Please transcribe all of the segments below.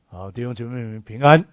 好，弟兄姐妹们平安。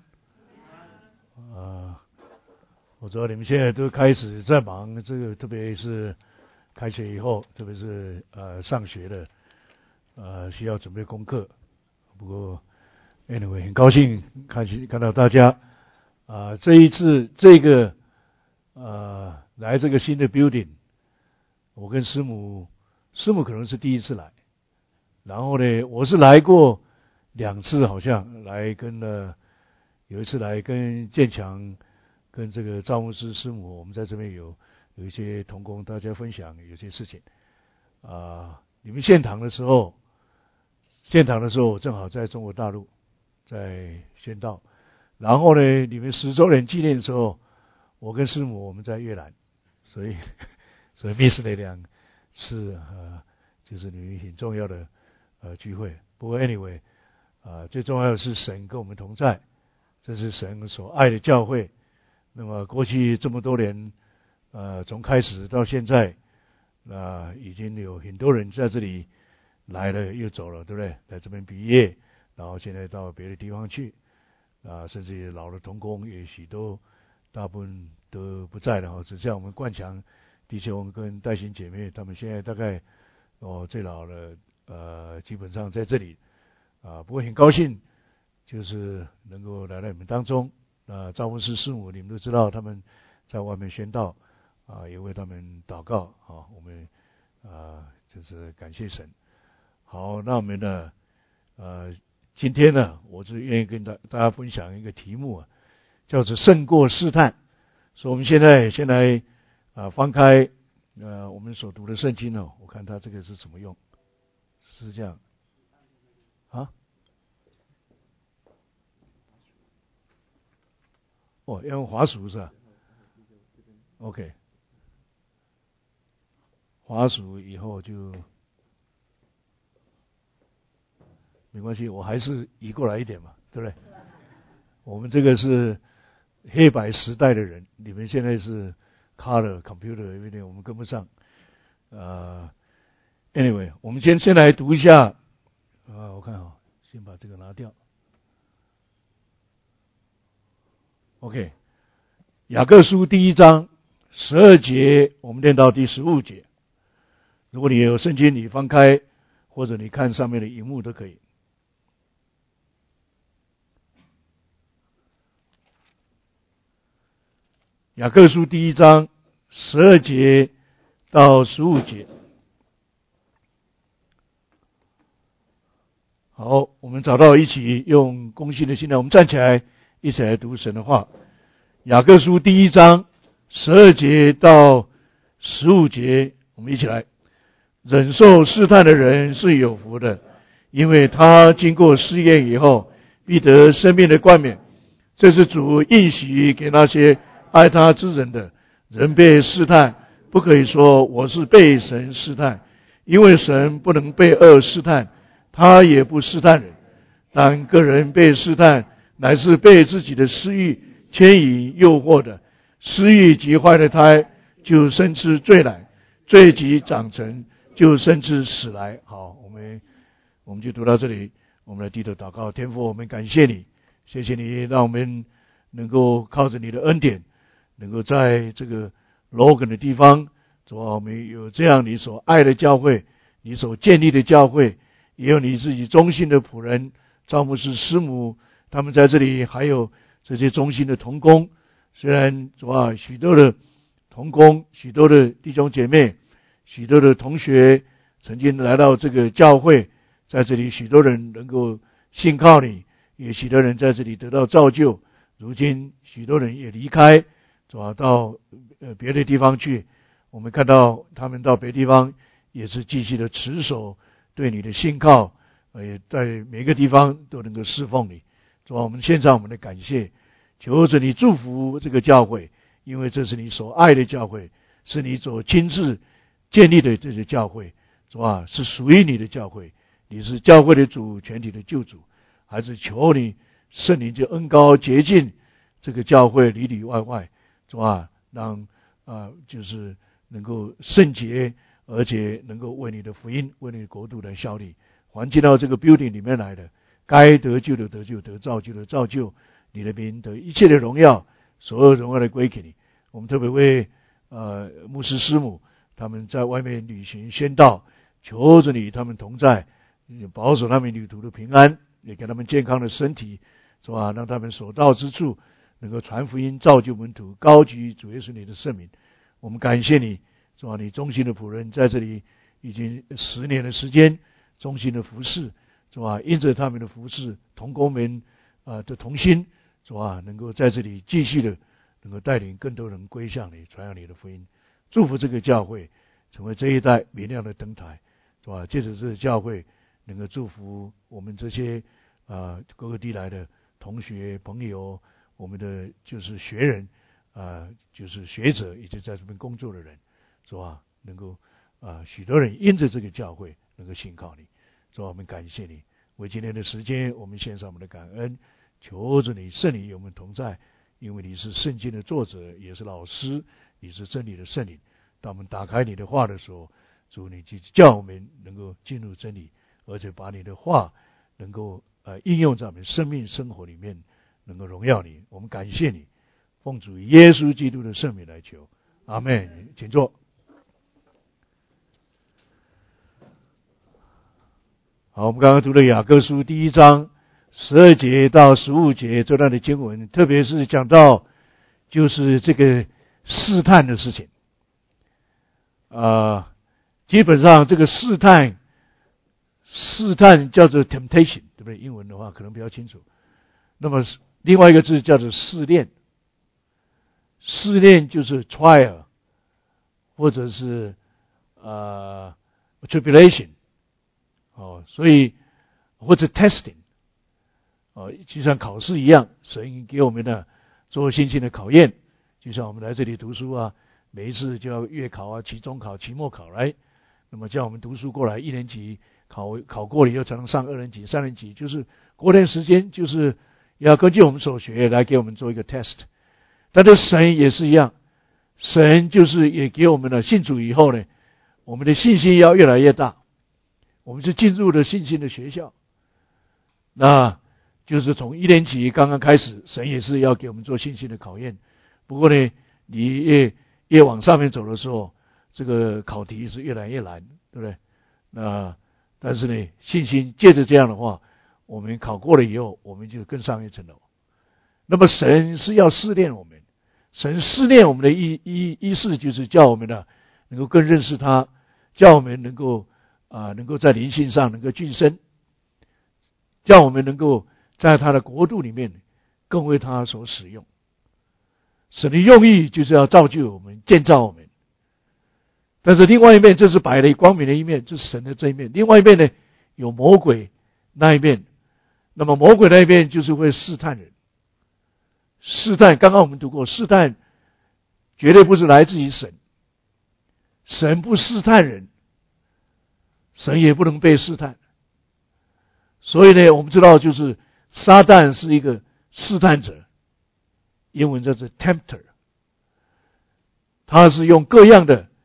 我知道你们现在都开始在忙这个，特别是开学以后，特别是上学的，需要准备功课。不过 anyway 很高兴看到大家这一次这个来这个新的 building， 我跟师母可能是第一次来，然后呢，我是来过2次，好像来有一次来跟建强跟这个赵牧师师母，我们在这边有一些同工，大家分享有些事情你们献堂的时候我正好在中国大陆在宣道，然后呢，你们10周年纪念的时候，我跟师母我们在越南，所以 miss 了2次就是你们很重要的聚会。不过 anyway 最重要的是神跟我们同在，这是神所爱的教会。那么过去这么多年从开始到现在已经有很多人在这里来了又走了，对不对？来这边毕业，然后现在到别的地方去甚至老的同工也许大部分都不在了只像我们冠强弟兄跟戴欣姐妹，他们现在大概最老的基本上在这里不过很高兴就是能够来到你们当中。赵牧师师母你们都知道，他们在外面宣道也为他们祷告我们就是感谢神。好，那我们呢今天呢，我是愿意跟大家分享一个题目叫做胜过试探。所以我们现在先来翻开我们所读的圣经我看它这个是怎么用，是这样要用滑鼠是吧 ？OK， 滑鼠以后就没关系，我还是移过来一点嘛，对不对？我们这个是黑白时代的人，你们现在是 color computer， 有点我们跟不上。anyway， 我们先来读一下我看先把这个拿掉。OK， 雅各书第1章12节，我们念到第15节。如果你有圣经，你翻开或者你看上面的荧幕都可以。雅各书第1章12节到15节。好，我们找到一起用公信的心来，我们站起来一起来读神的话。雅各书第1章12节到15节，我们一起来。忍受试探的人是有福的，因为他经过试验以后，必得生命的冠冕。这是主应许给那些爱他之人的。人被试探，不可以说我是被神试探，因为神不能被恶试探，他也不试探人。但个人被试探，乃是被自己的私欲牵引诱惑的。私欲及坏的胎，就生出罪来；罪及长成，就生出死来。好，我们就读到这里。我们来低头祷告。天父，我们感谢你，谢谢你让我们能够靠着你的恩典，能够在这个 Logan 的地方，主啊，我们有这样你所爱的教会，你所建立的教会，也有你自己忠心的仆人赵牧师师母，他们在这里，还有这些忠心的同工。虽然主啊，许多的同工，许多的弟兄姐妹，许多的同学曾经来到这个教会，在这里许多人能够信靠你，也许多人在这里得到造就。如今许多人也离开，主啊，到别的地方去。我们看到他们到别的地方也是继续的持守对你的信靠，也在每个地方都能够侍奉你。主啊，我们献上我们的感谢，求着你祝福这个教会，因为这是你所爱的教会，是你所亲自建立的这些教会。主啊，是属于你的教会，你是教会的主，全体的救主。还是求你圣灵就恩膏洁净这个教会里里外外，主啊，让就是能够圣洁，而且能够为你的福音，为你的国度来效力。还进到这个 building 里面来的该得救的得救，得造就的造就，你的名得一切的荣耀，所有荣耀的归给你。我们特别为牧师师母他们在外面旅行宣道，求着你他们同在，保守他们旅途的平安，也给他们健康的身体，是吧？让他们所到之处能够传福音，造就门徒，高举主耶稣你的圣名。我们感谢你，是吧？你忠心的仆人在这里已经10年的时间，忠心的服侍，是吧？因着他们的服侍，同工们的同心，是吧？能够在这里继续的能够带领更多人归向你，传扬你的福音。祝福这个教会成为这一代明亮的灯台，是吧？借着这个教会能够祝福我们这些各个地来的同学朋友，我们的就是学人就是学者以及在这边工作的人，是吧？能够许多人因着这个教会能够信靠你，是吧？我们感谢你，为今天的时间我们献上我们的感恩，求着你圣灵与我们同在，因为你是圣经的作者，也是老师，你是真理的圣灵。当我们打开你的话的时候，主你就叫我们能够进入真理，而且把你的话能够应用在我们生命生活里面，能够荣耀你。我们感谢你，奉主耶稣基督的圣名来求，阿们。请坐。好，我们刚刚读了雅各书第1章12节到15节这段的经文，特别是讲到就是这个试探的事情。基本上这个试探叫做 temptation， 对不对？英文的话可能比较清楚。那么另外一个字叫做试炼，试炼就是 trial 或者是tribulation， 所以或者 testing， 就像考试一样，神给我们的做信心的考验，就像我们来这里读书每一次就要月考期中考、期末考来，那么叫我们读书过来，1年级考过了以后才能上2年级、3年级，就是过段时间就是要根据我们所学来给我们做一个 test。但是神也是一样，神就是也给我们的信主以后呢，我们的信心要越来越大，我们是进入了信心的学校，那就是从1年级刚刚开始，神也是要给我们做信心的考验。不过呢，你越往上面走的时候，这个考题是越来越难，对不对？但是呢，信心借着这样的话，我们考过了以后，我们就更上一层楼。那么神是要试炼我们，神试炼我们的意思就是叫我们能够更认识他，叫我们能够在灵性上能够晋升，叫我们能够在他的国度里面更为他所使用。神的用意就是要造就我们，建造我们。但是另外一面，这是摆了光明的一面，这是神的这一面。另外一面呢，有魔鬼那一面。那么魔鬼那一面就是会试探人。试探，刚刚我们读过，试探绝对不是来自于神，神不试探人，神也不能被试探。所以呢，我们知道就是撒旦是一个试探者，英文叫做 tempter， 他是用各样的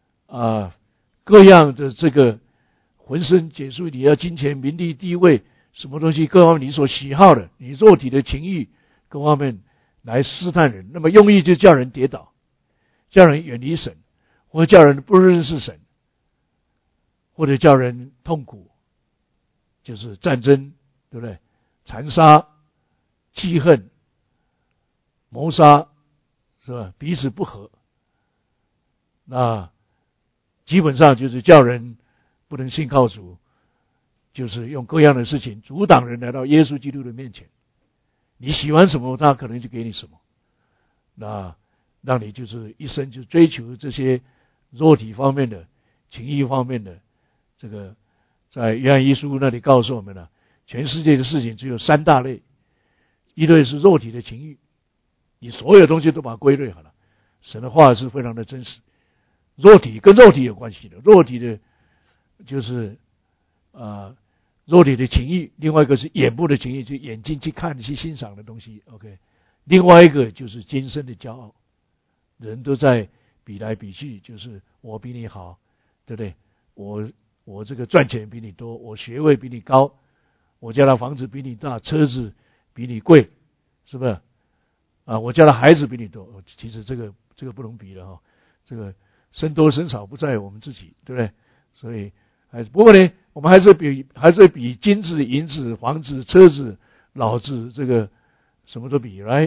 这个浑身解数，你要金钱、名利、地位，什么东西，各方面你所喜好的，你肉体的情欲，各方面来试探人。那么用意就叫人跌倒，叫人远离神，或者叫人不认识神，或者叫人痛苦，就是战争，对不对？残杀、记恨、谋杀，是吧？彼此不和，那基本上就是叫人不能信靠主，就是用各样的事情阻挡人来到耶稣基督的面前。你喜欢什么，他可能就给你什么，那让你就是一生就追求这些肉体方面的、情欲方面的。这个在约翰一书那里告诉我们了，全世界的事情只有3大类，一类是肉体的情欲，你所有东西都把它归类好了。神的话是非常的真实，肉体跟肉体有关系的，肉体的就是肉体的情欲，另外一个是眼部的情欲，就眼睛去看去欣赏的东西 OK， 另外一个就是今生的骄傲，人都在比来比去，就是我比你好，对不对？我这个赚钱比你多，我学位比你高， 我家的房子比你大，车子比你贵，是不是？我家的孩子比你多，其实这个不能比了哈。这个生多生少不在我们自己，对不对？所以不过呢，我们还是比金子、银子、房子、车子、老子这个什么都比来。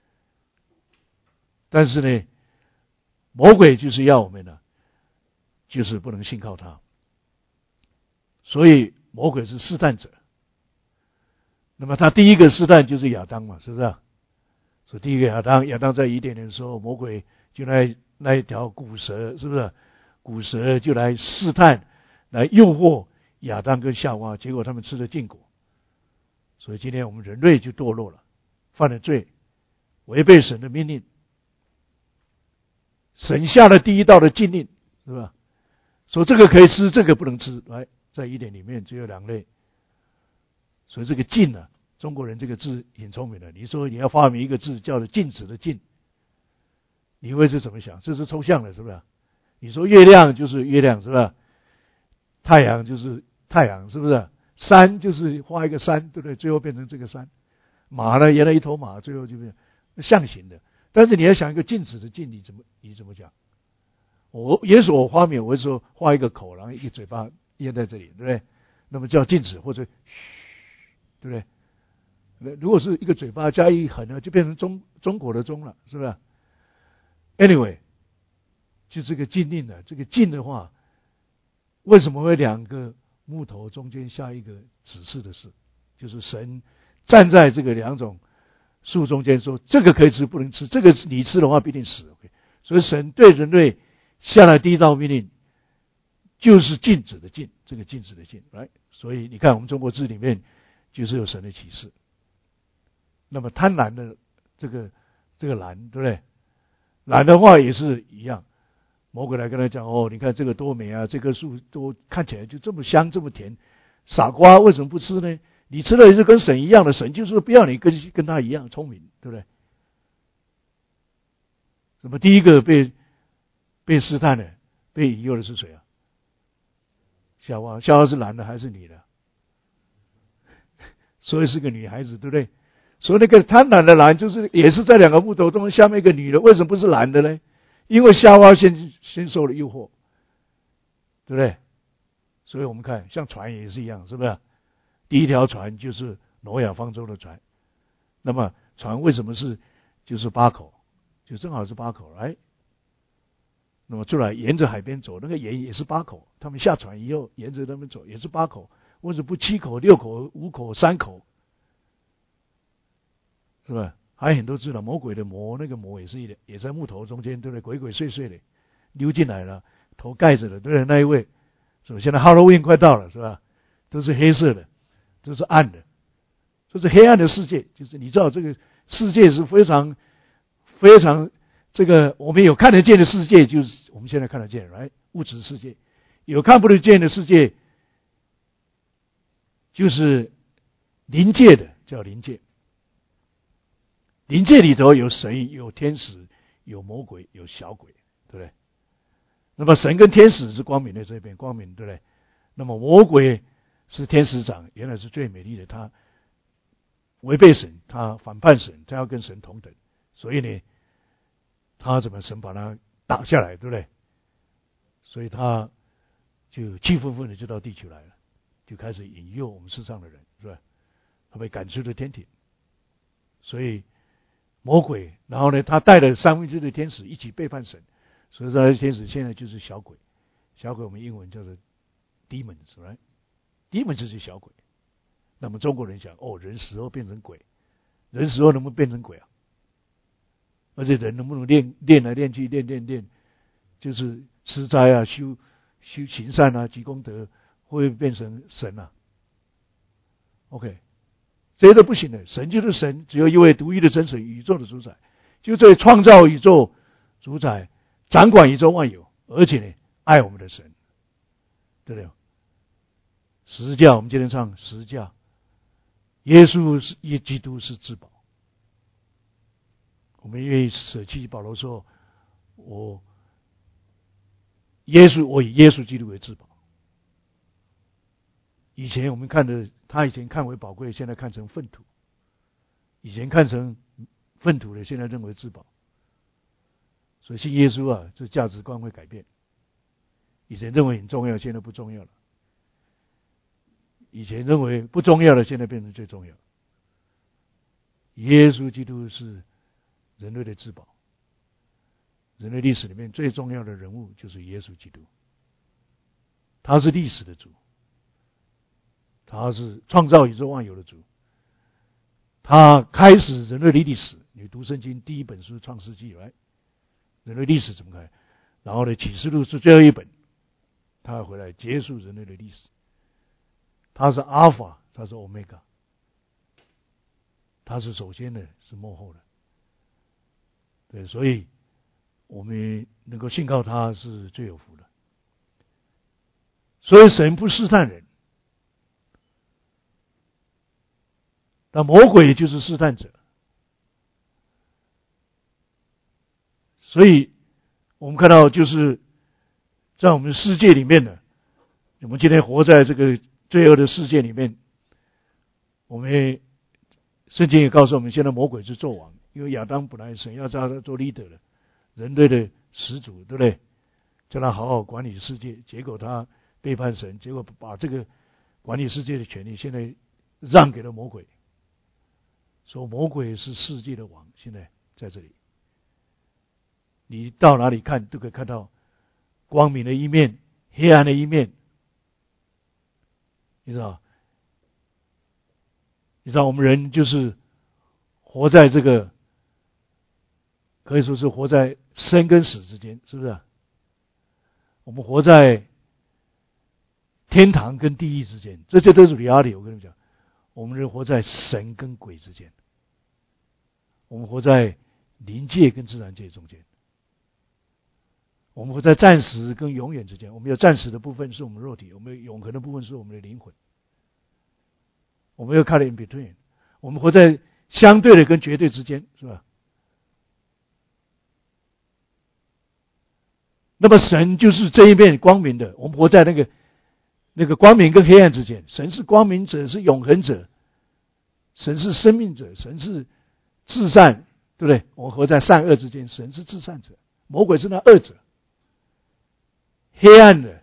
但是呢，魔鬼就是要我们呢，就是不能信靠他。所以魔鬼是试探者。那么他第一个试探就是亚当嘛，是不是？所以第一个亚当在伊甸园的时候，魔鬼就那一条古蛇，是不是？古蛇就来试探，来诱惑亚当跟夏娃，结果他们吃了禁果。所以今天我们人类就堕落了，犯了罪，违背神的命令。神下了第一道的禁令，是吧？说这个可以吃，这个不能吃。来，在伊甸里面只有两类。所以这个禁呢，中国人这个字挺聪明的。你说你要发明一个字叫做禁止的禁，你会是怎么想？这是抽象的，是不是？你说月亮就是月亮，是吧？太阳就是太阳，是不是？山就是画一个山，对不对？最后变成这个山。马呢，原来一头马，最后就变象形的。但是你要想一个禁止的禁，你怎么讲？也许我发明，我会说画一个口，然后一个嘴巴咽在这里，对不对？那么叫禁止或者嘘，对不对？如果是一个嘴巴加一横呢，就变成中国的中了，是不是 ？Anyway， 就这个禁令呢，这个禁的话，为什么会两个木头中间下一个指示的事？就是神站在这个两种树中间说，这个可以吃，不能吃，这个你吃的话必定死。OK， 所以神对人类下了第一道命令，就是禁止的禁，这个禁止的禁，来，所以你看我们中国字里面就是有神的启示。那么贪婪的这个婪，对不对？婪的话也是一样，魔鬼来跟他讲，你看这个多美啊，这棵树都看起来就这么香这么甜，傻瓜为什么不吃呢？你吃了也是跟神一样的，神就是不要你跟他一样聪明，对不对？那么第一个被试探的、被引诱的是谁啊？夏娃是男的还是女的？所以是个女孩子，对不对？所以那个贪婪的男就是也是在两个木头中下面一个女的，为什么不是男的呢？因为夏娃先受了诱惑，对不对？所以我们看像船也是一样，是不是？第一条船就是挪亚方舟的船，那么船为什么就是8口，就正好是8口，来，那么出来沿着海边走，那个盐也是8口，他们下船以后沿着他们走也是8口，为什么不7口、6口、5口、3口？是吧？还有很多字了，魔鬼的魔，那个魔也在木头中间，对不对？鬼鬼祟祟的溜进来了，头盖着的，对不对？那一位，是吧？现在 Halloween 快到了，是吧？都是黑色的，都是暗的，这是黑暗的世界。就是你知道，这个世界是非常非常这个我们有看得见的世界，就是我们现在看得见，来物质世界；有看不得见的世界，就是灵界的，叫灵界。灵界里头有神，有天使，有魔鬼，有小鬼，对不对？那么神跟天使是光明的这边，光明，对不对？那么魔鬼是天使长，原来是最美丽的，他违背神，他反叛神，他要跟神同等，所以呢，他怎么神把他打下来，对不对？所以他就气愤愤的就到地球来了，就开始引诱我们世上的人，是吧？他被赶出了天庭，所以魔鬼，然后呢，他带了1/3的天使一起背叛神，所以这些天使现在就是小鬼。小鬼我们英文叫做 demons，right？ demons 就是小鬼。那么中国人想，人死后变成鬼，人死后能不能变成鬼啊？而且人能不能练来练去，练，就是吃斋啊，修行善啊，积功德，会变成神啊 ？OK。这些都不行的，神就是神，只有一位独一的真神，宇宙的主宰，就这创造宇宙、主宰、掌管宇宙万有，而且呢，爱我们的神，对不对？十字架，我们今天唱十字架，耶稣是基督是至宝，我们愿意舍弃。保罗说：“我以耶稣基督为至宝。”以前我们看的他以前看为宝贵，现在看成粪土；以前看成粪土的，现在认为至宝。所以信耶稣啊，这价值观会改变。以前认为很重要，现在不重要了；以前认为不重要的，现在变成最重要。耶稣基督是人类的至宝。人类历史里面最重要的人物就是耶稣基督，他是历史的主，他是创造宇宙万有的主，他开始人类的历史。你读圣经第一本书创世纪来，人类历史怎么开？然后呢，启示录是最后一本，他要回来结束人类的历史。他是阿尔法，他是欧米伽，他是首先的，是末后的。对，所以我们能够信靠他是最有福的。所以神不试探人，但魔鬼就是试探者。所以我们看到，就是在我们世界里面呢，我们今天活在这个罪恶的世界里面，我们圣经也告诉我们，现在魔鬼是纣王，因为亚当本来神要叫他做 leader 的，人类的始祖，对不对？叫他好好管理世界，结果他背叛神，结果把这个管理世界的权利现在让给了魔鬼。说魔鬼是世界的王，现在在这里，你到哪里看都可以看到光明的一面，黑暗的一面。你知道我们人就是活在这个，可以说是活在生跟死之间，是不是？我们活在天堂跟地狱之间，这些都是 reality。我跟你们讲，我们人活在神跟鬼之间，我们活在灵界跟自然界中间，我们活在暂时跟永远之间。我们有暂时的部分是我们肉体，我们有永恒的部分是我们的灵魂。我们要看 in between， 我们活在相对的跟绝对之间，是吧？那么神就是这一面光明的，我们活在那个光明跟黑暗之间。神是光明者，是永恒者，神是生命者，神是至善，对不对？我们活在善恶之间，神是至善者，魔鬼是那恶者，黑暗的。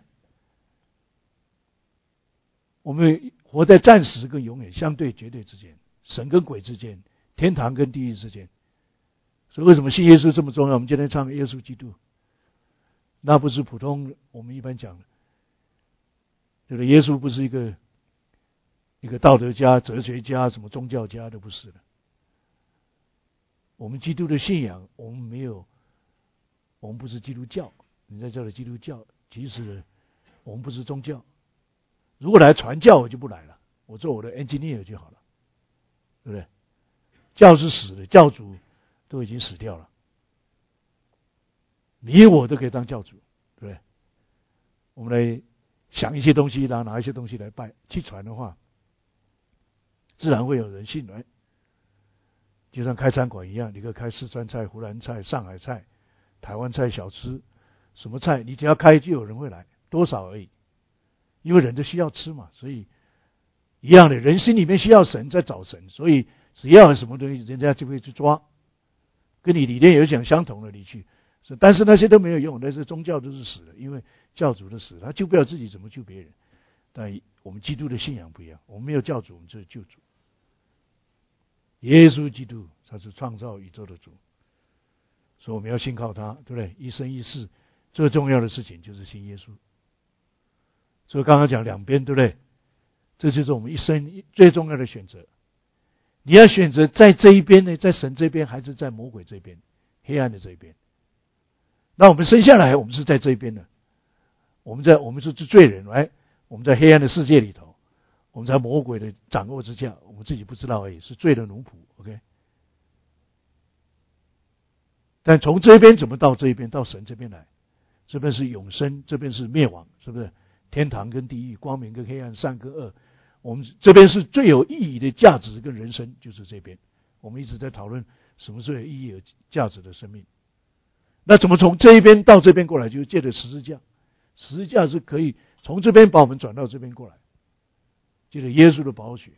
我们活在暂时跟永远相对绝对之间，神跟鬼之间，天堂跟地狱之间。所以为什么信耶稣这么重要？我们今天唱耶稣基督，那不是普通我们一般讲的，对不对？耶稣不是一个道德家、哲学家、什么宗教家都不是的。我们基督的信仰，我们不是基督教，你在这里基督教，其实我们不是宗教。如果来传教，我就不来了，我做我的 engineer 就好了，对不对？教是死的，教主都已经死掉了，你我都可以当教主，对不对？我们来想一些东西，然后拿一些东西来拜，去传的话，自然会有人信来。就像开餐馆一样，你可以开四川菜、湖南菜、上海菜、台湾菜、小吃，什么菜你只要开就有人会来，多少而已。因为人都需要吃嘛，所以一样的，人心里面需要神，在找神，所以只要有什么东西，人家就会去抓。跟你理念有讲相同的，你去，但是那些都没有用，那些宗教都是死的，因为教主都死了，他救不了自己，怎么救别人？但我们基督的信仰不一样，我们没有教主，我们就是救主。耶稣基督他是创造宇宙的主，所以我们要信靠他，对不对？一生一世最重要的事情就是信耶稣。所以刚刚讲两边，对不对？这就是我们一生最重要的选择。你要选择在这一边呢，在神这边，还是在魔鬼这边，黑暗的这一边？那我们生下来，我们是在这一边的。我们是罪人，来，我们在黑暗的世界里头，我们在魔鬼的掌握之下，我们自己不知道而已，是罪的奴仆。OK。但从这边怎么到这一边，到神这边来？这边是永生，这边是灭亡，是不是？天堂跟地狱，光明跟黑暗，善跟恶，我们这边是最有意义的价值跟人生，就是这边。我们一直在讨论什么最有意义有价值的生命。那怎么从这一边到这边过来？就是借着十字架，十字架是可以从这边把我们转到这边过来， 就是耶稣的宝血。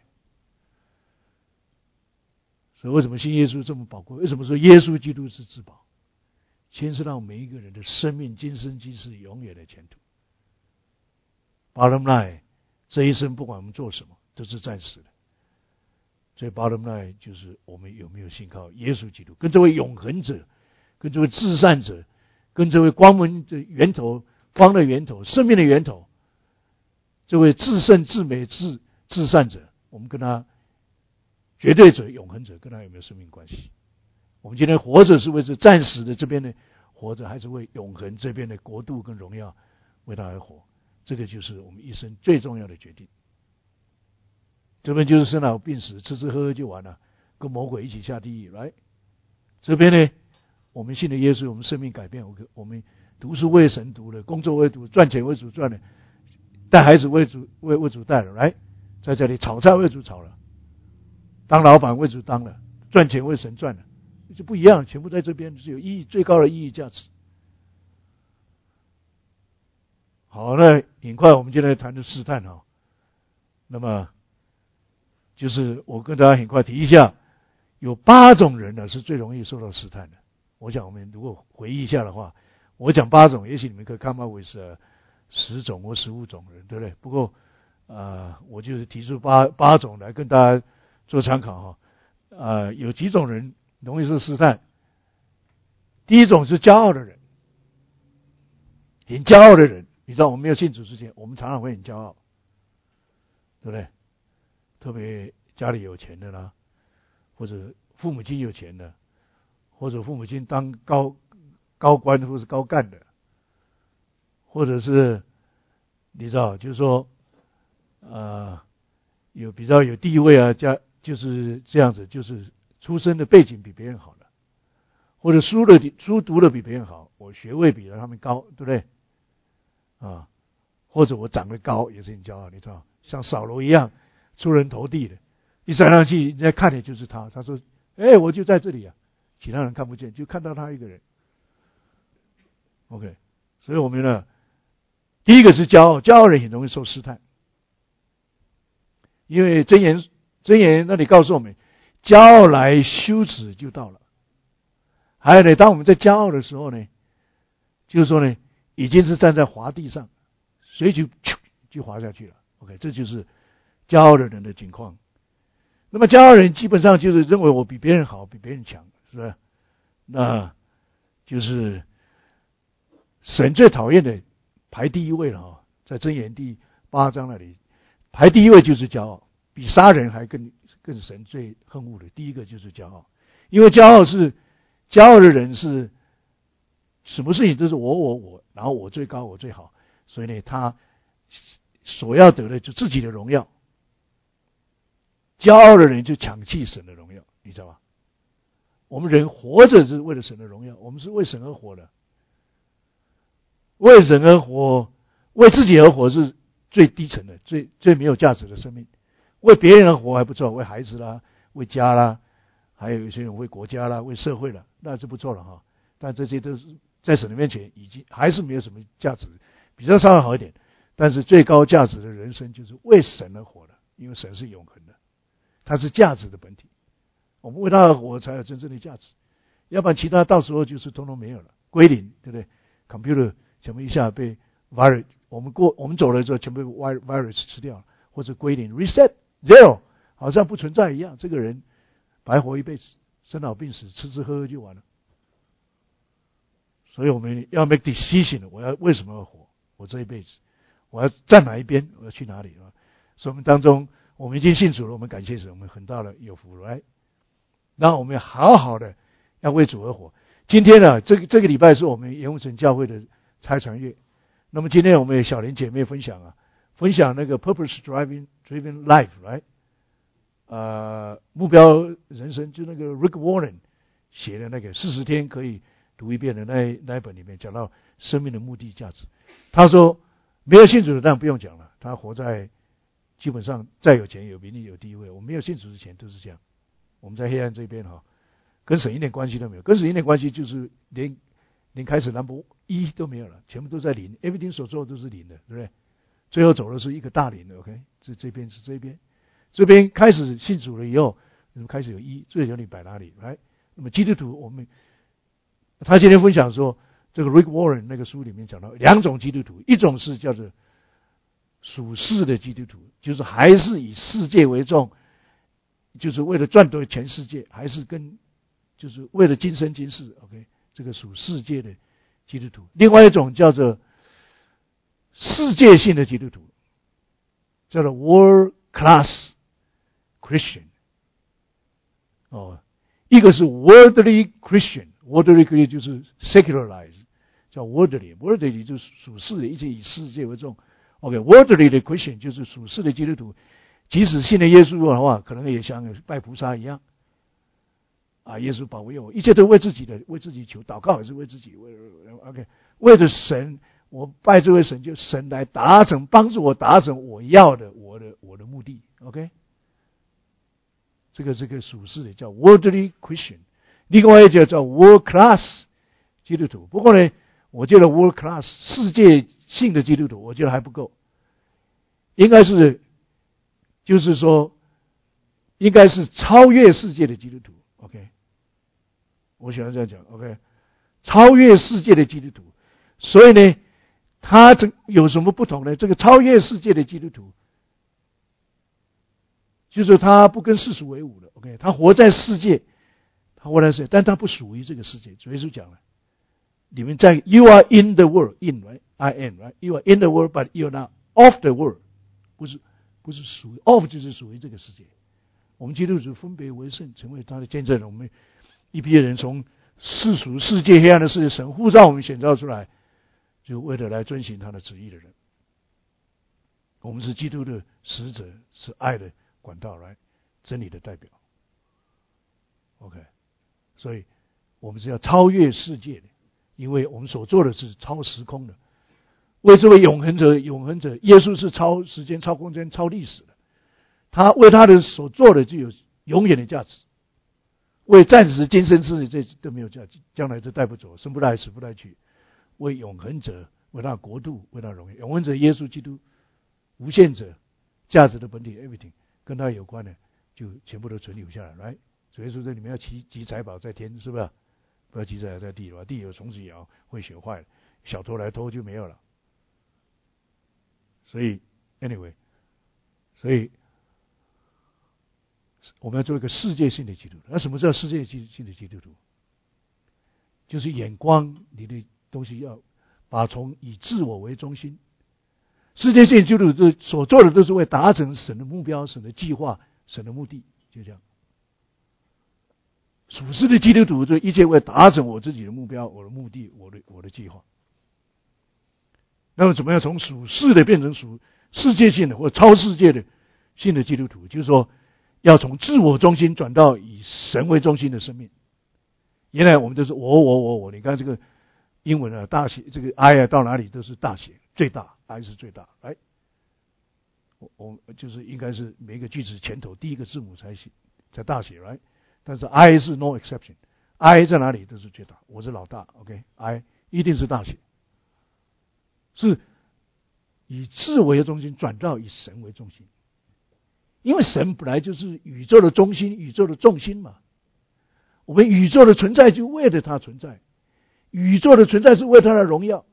所以为什么信耶稣这么宝贵？为什么说耶稣基督是至宝？牵涉到每一个人的生命，今生今世永远的前途。Bottom line， 这一生不管我们做什么，都是暂时的。所以 bottom line 就是我们有没有信靠耶稣基督，跟这位永恒者，跟这位至善者，跟这位光明的源头、光的源头、生命的源头，这位至圣、至美、至善者，我们跟他绝对者、永恒者，跟他有没有生命关系？我们今天活着是为这暂时的这边的活着，还是为永恒这边的国度跟荣耀为他而活？这个就是我们一生最重要的决定。这边就是生老病死，吃吃喝喝就完了，跟魔鬼一起下地狱来。这边呢，我们信的耶稣，我们生命改变，我们读书为神读的，工作为主，赚钱为主赚的，带孩子为主带了，来，在这里炒菜为主炒了，当老板为主当了，赚钱为神赚了，就不一样，全部在这边是有意义最高的意义价值。好，那很快我们就来谈的试探哈。那么就是我跟大家很快提一下，有8种人呢是最容易受到试探的。我想我们如果回忆一下的话，我讲8种，也许你们可以看到为是10种或15种人，对不对？不过我就是提出八种来跟大家做参考哈。有几种人容易受试探。第一种是骄傲的人，很骄傲的人。你知道我们没有信主之前，我们常常会很骄傲，对不对？特别家里有钱的啦，或者父母亲有钱的，或者父母亲当高官或是高干的，或者是你知道，就是说有比较有地位啊，就是这样子，就是出身的背景比别人好的，或者书读的比别人好，我学位比他们高，对不对？或者我长得高也是很骄傲，你知道，像扫罗一样出人头地的，一站上去人家看的就是他，他说我就在这里啊，其他人看不见，就看到他一个人。 OK， 所以我们呢，第一个是骄傲，骄傲人很容易受试探，因为箴言那里告诉我们，骄傲来羞耻就到了。还有呢，当我们在骄傲的时候呢，就是说呢，已经是站在滑地上，随即就滑下去了。 OK， 这就是骄傲的人的情况。那么骄傲人基本上就是认为我比别人好，比别人强，是不是？那就是神最讨厌的排第一位了在箴言第8章那里排第一位就是骄傲，比杀人还更神最恨恶的。第一个就是骄傲，因为骄傲的人是什么事情都是我，然后我最高我最好，所以呢他所要得的就自己的荣耀。骄傲的人就抢弃神的荣耀，你知道吗？我们人活着是为了神的荣耀，我们是为神而活的。为神而活，为自己而活是最低层的，最没有价值的生命。为别人而活还不错，为孩子啦，为家啦，还有一些人为国家啦，为社会啦，那就不错了哈。但这些都是在神的面前已经还是没有什么价值，比较稍微好一点。但是最高价值的人生就是为神而活的，因为神是永恒的，它是价值的本体。我们为他而活才有真正的价值，要不然其他到时候就是通通没有了，归零，对不对 ？Computer 全部一下被 virus， 我们走了之后全部被 virus 吃掉了，或者归零 reset zero， 好像不存在一样。这个人白活一辈子，生老病死，吃吃喝喝就完了。所以我们要 make decision， 我要为什么要活？我这一辈子我要站哪一边？我要去哪里？所以我们当中，我们已经信主了，我们感谢神，我们很大的有福了。那我们好好的要为主而活。今天呢，这个礼拜是我们盐湖城教会的差传月。那么今天我们有小林姐妹分享那个 Purpose Driven Life， right？目标人生，就那个 Rick Warren 写的那个40天可以读一遍的那一本里面讲到生命的目的价值。他说没有信主的当然不用讲了，他活在基本上再有钱有名利有地位，我们没有信主之前都是这样。我们在黑暗这边跟神一点关系都没有，跟神一点关系就是连开始number 1都没有了，全部都在零 ，everything 所做的都是零的，对不对？ 最后走的是一个大林的 OK， 这边是这边，这边开始信主了以后，开始有最有你摆哪里来？那么基督徒他今天分享说，这个 Rick Warren 那个书里面讲到两种基督徒，一种是叫做属世的基督徒，就是还是以世界为重，就是为了赚得全世界，还是就是为了今生今世 OK， 这个属世界的基督徒。另外一种叫做世界性的基督徒，叫做 World Class Christian。一个是 Worldly Christian，Worldly Christian 就是 Secularize， 叫 Worldly 就是属世的，一切以世界为重。Worldly 的 Christian 就是属世的基督徒，即使信了耶稣的话，可能也像拜菩萨一样。耶稣保卫我，一切都为自己求，祷告也是为自己，为着神，我拜这位神，就神来帮助我达成我要的我的目的。OK， 这个属世的叫 Worldly Christian， 另外一个叫 World Class 基督徒。不过呢，我觉得 World Class 世界性的基督徒，我觉得还不够，应该是就是说，应该是超越世界的基督徒。OK， 我喜欢这样讲。OK， 超越世界的基督徒。所以呢，他有什么不同呢？这个超越世界的基督徒，就是他不跟世俗为伍的。OK， 他活在世界，但他不属于这个世界。主耶稣讲了，你们在 You are in the world, in right, I am right. You are in the world, but you are not of the world. 不是属于 of 就是属于这个世界。我们基督徒分别为圣，成为他的见证人。我们一批人从世俗世界黑暗的世界，神呼召我们选召出来，就为了来遵行他的旨意的人。我们是基督的使者，是爱的管道，来真理的代表。OK， 所以我们是要超越世界的，因为我们所做的是超时空的。为这位永恒者，耶稣是超时间、超空间、超历史的。他为他的所做的就有永远的价值，为暂时今生之这都没有价值，将来都带不走，生不带死不带去。为永恒者，为他的国度，为他的荣耀，永恒者耶稣基督，无限者价值的本体 everything 跟他有关的，就全部都存留下来。来，主耶稣说你们要积财宝在天，是不是？不要积财宝在地，地有虫子咬，会学坏了，小偷来偷就没有了。所以 anyway， 所以我们要做一个世界性的基督徒。那什么叫世界性的基督徒？就是眼光，你的东西要把从以自我为中心。世界性基督徒所做的都是为达成神的目标、神的计划、神的目的，就这样。属世的基督徒就一切为达成我自己的目标、我的目的、我的计划。那么怎么样从属世的变成属世界性的或超世界的性的基督徒？就是说，要从自我中心转到以神为中心的生命。原来我们都是我，你看这个英文啊，大写这个 I 啊，到哪里都是大写，最大 I 是最大。来，我就是应该是每一个句子前头第一个字母才大写，来，但是 I 是 no exception，I 在哪里都是最大，我是老大 ，OK，I 一定是大写。是以自我为中心转到以神为中心，因为神本来就是宇宙的中心，宇宙的重心嘛。我们宇宙的存在就为了它存在，宇宙的存在是为它的荣耀。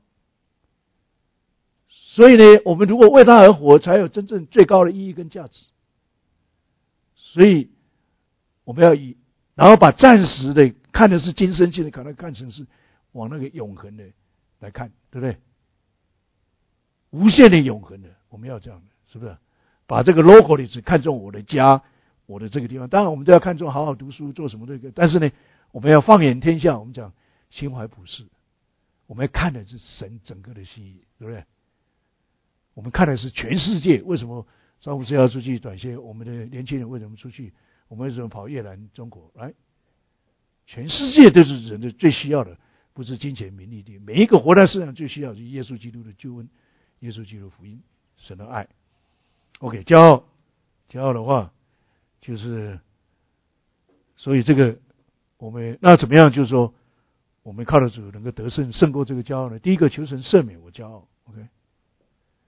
所以呢，我们如果为它而活，才有真正最高的意义跟价值。所以我们要然后把暂时的看的是今生性的，看成是往那个永恒的来看，对不对？无限的永恒的，我们要这样的，是不是？把这个 local 的只看重我的家，我的这个地方。当然，我们都要看重好好读书，做什么这个。但是呢，我们要放眼天下，我们讲心怀普世，我们要看的是神整个的心意，对不对？我们看的是全世界。为什么张牧师要出去短线？我们的年轻人为什么出去？我们为什么跑越南、中国？来，全世界都是人的最需要的，不是金钱、名利的。每一个活在世上最需要的是耶稣基督的救恩。耶稣基督福音，神的爱。OK， 骄傲的话，就是所以这个我们那怎么样？就是说，我们靠着主能够得胜，胜过这个骄傲呢？第一个，求神赦免我骄傲。OK，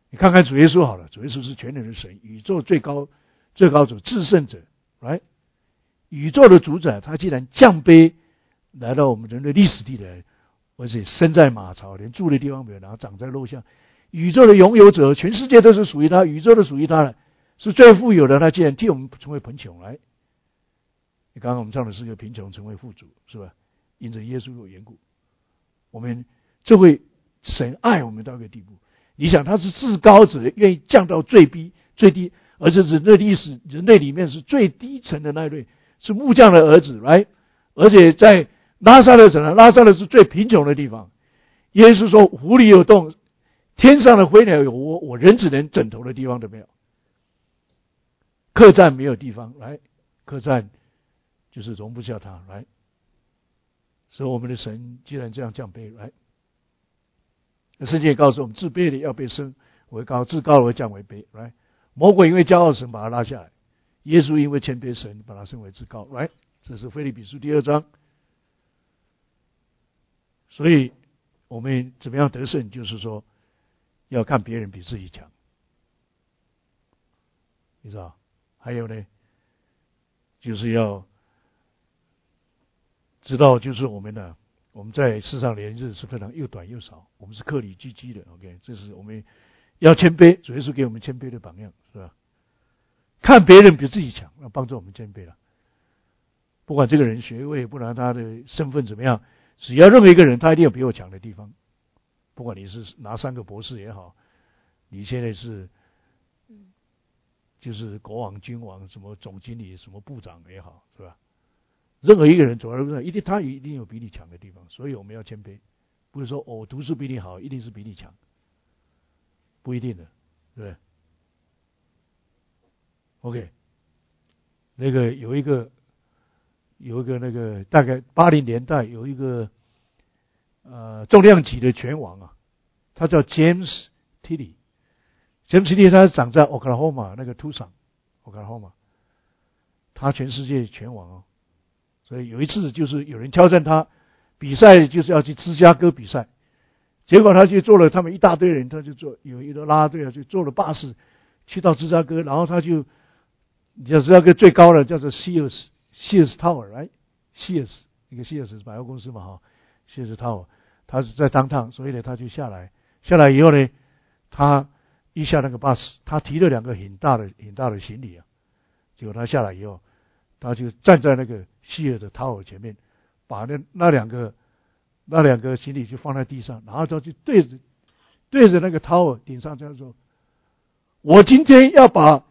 你看看主耶稣好了，主耶稣是全能的神，宇宙最高主，至圣者，来，宇宙的主宰，他既然降卑来到我们人类历史地来，而且生在马槽，连住的地方没有，然后长在肉下，宇宙的拥有者，全世界都是属于他，宇宙都属于他的，是最富有的，他既然替我们成为贫穷，来，你刚刚我们唱的是个贫穷成为富足，是吧？因着耶稣的缘故，我们这位神爱我们到一个地步。你想他是至高者，愿意降到最低，而且人类里面是最低层的那一类，是木匠的儿子，来，而且在拉撒勒城，拉撒勒是最贫穷的地方。耶稣说：“湖里有洞，天上的飞鸟有窝，我人只能枕头的地方都没有。客栈没有地方，来，客栈就是容不下他，来。所以我们的神既然这样降卑，来。”圣经也告诉我们，自卑的要被升为高，自高的会降为卑。来，魔鬼因为骄傲，神把他拉下来；耶稣因为谦卑，神把他升为至高。来，这是腓立比书第2章。所以，我们怎么样得胜？就是说，要看别人比自己强，你知道？还有呢，就是要知道，就是我们在世上连日是非常又短又少，我们是克里积积的 ，OK， 这是我们要谦卑，主耶稣给我们谦卑的榜样，是吧？看别人比自己强，要帮助我们谦卑了。不管这个人学位，不管他的身份怎么样，只要任何一个人，他一定有比我强的地方。不管你是拿3个博士也好，你现在是就是国王、君王、什么总经理、什么部长也好，是吧？任何一个人走在路上，他一定有比你强的地方，所以我们要谦卑，不是说我读书比你好，一定是比你强，不一定的，对不对 ？OK， 那个有一个那个大概80年代有一个重量级的拳王啊，他叫 James Tilly。James Tilly 他长在 Oklahoma 那个 Tucson，Oklahoma， 他全世界拳王哦。所以有一次就是有人挑战他比赛，就是要去芝加哥比赛，结果他就坐了他们一大堆人，他就有一个拉拉队啊，就坐了巴士去到芝加哥，然后他就你知道芝加哥最高的叫做 Sears Tower， right？ Sears 一个 Sears 是百货公司嘛哈 ，Sears Tower， 他是在downtown，所以呢他就下来以后呢，他一下那个巴士，他提了2个很大的行李啊，结果他下来以后，他就站在那个希尔的 tower 前面，把那两个行李就放在地上，然后他就对着那个 tower 顶上这样说：“我今天要把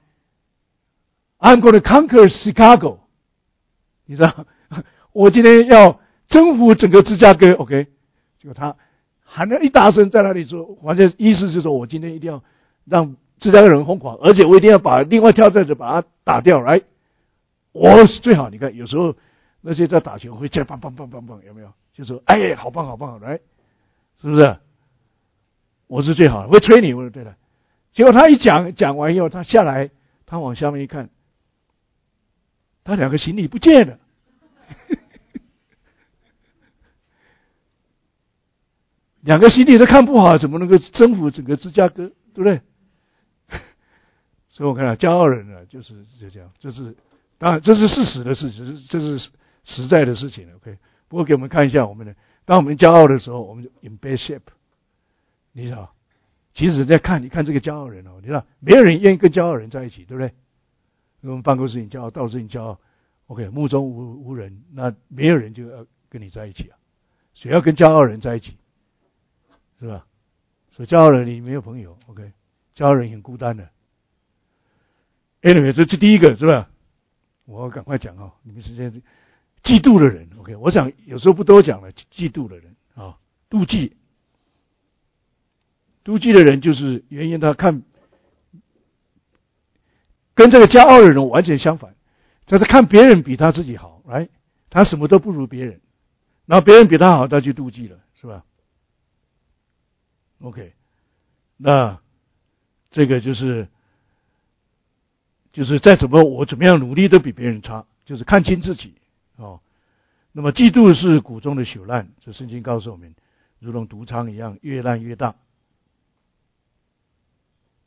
I'm going to conquer Chicago， 你知道，我今天要征服整个芝加哥 ，OK？” 结果他喊了一大声，在那里说，反正意思是说我今天一定要让芝加哥人疯狂，而且我一定要把另外挑战者把他打掉，来。我是最好，你看有时候那些在打球会这样棒棒棒棒棒，有没有？就说哎，好棒好棒，来，是不是？我是最好的，会吹你，我说对了。结果他一讲完以后，他下来，他往下面一看，他2个行李不见了。2个行李都看不好，怎么能够征服整个芝加哥，对不对？所以我看到骄傲人呢，就这样，当然，这是事实的事情，这是实在的事情。OK， 不过给我们看一下当我们骄傲的时候，我们就 in bad shape。你知道，其实在你看这个骄傲人哦，你知道，没有人愿意跟骄傲人在一起，对不对？我们办公室你骄傲，到处你骄傲 ，OK， 目中无人，那没有人就要跟你在一起啊。谁要跟骄傲人在一起，是吧？所以骄傲人你没有朋友 ，OK， 骄傲人很孤单的。Anyway， 这是第一个，是吧？我要赶快讲哦，你们时间嫉妒的人 ，OK， 我想有时候不多讲了，嫉妒的人啊，妒忌的人就是原因，他看跟这个骄傲的人完全相反，他是看别人比他自己好，来，他什么都不如别人，然后别人比他好，他就妒忌了，是吧 ？OK， 那这个就是我怎么样努力都比别人差，就是看清自己哦。那么嫉妒是谷中的朽烂，这圣经告诉我们，如同毒疮一样，越烂越大。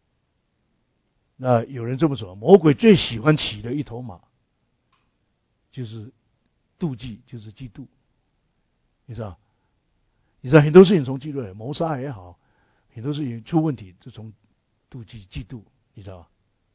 那有人这么说，魔鬼最喜欢骑的一头马，就是妒忌，就是嫉妒。你知道？你知道很多事情从嫉妒来，谋杀也好，很多事情出问题就从妒忌、嫉妒，你知道吧？